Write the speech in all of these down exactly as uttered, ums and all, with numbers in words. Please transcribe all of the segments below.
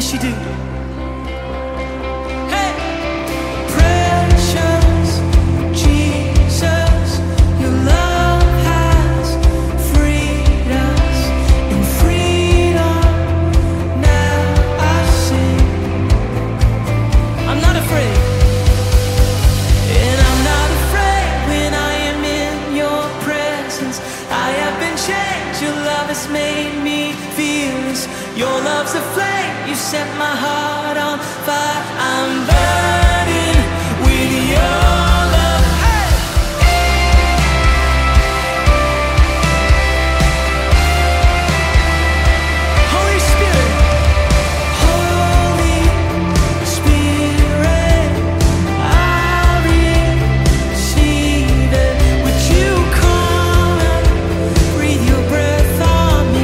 Yes, you do. Hey! Precious Jesus, your love has freed us. In freedom, now I sing. I'm not afraid. And I'm not afraid when I am in your presence. I have been changed. Your love has made me fearless. Your love's a flame. You set my heart on fire. I'm burning with your love. Hey! Holy Spirit, Holy Spirit, I receive it. Would you come and breathe your breath on me?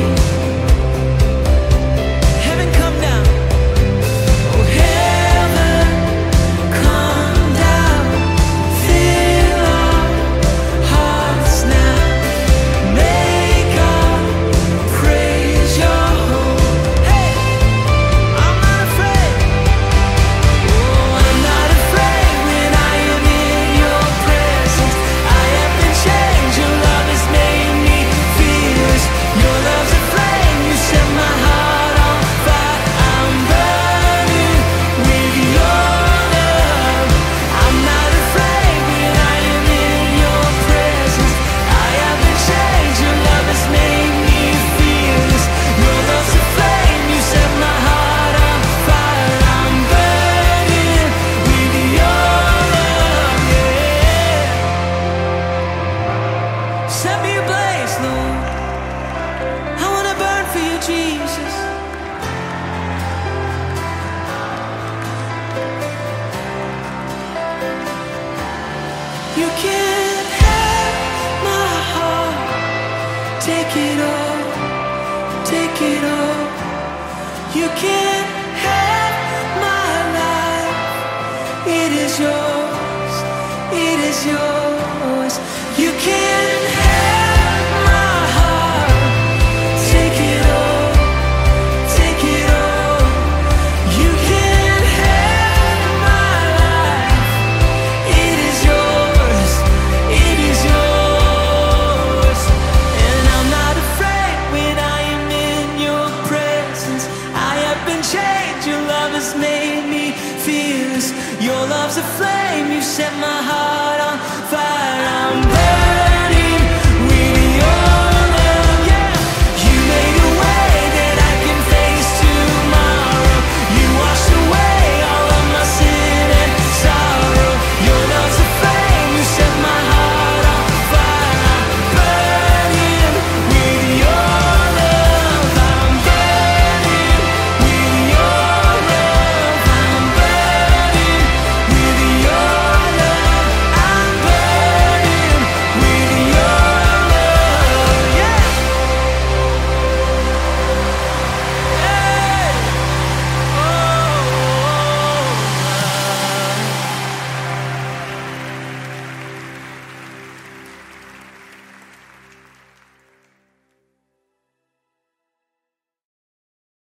Heaven come down. Oh, heaven come down. Fill our hearts now. Make our praise your home. Hey, I'm not afraid. Oh, I'm not afraid when I am in your presence. I have been changed. Your love has made me fearless. Your love's a flame. You set my heart on fire. I'm burning with your love. I'm not afraid when I am in your presence. I have been changed. Your love has made me fearless. Your love's a flame. You set my heart on fire. I'm burning with your love. Yeah. Set me ablaze, Lord. I wanna burn for you, Jesus. You can have my heart. Take it all, take it all. You can have my life. It is yours, it is yours. You can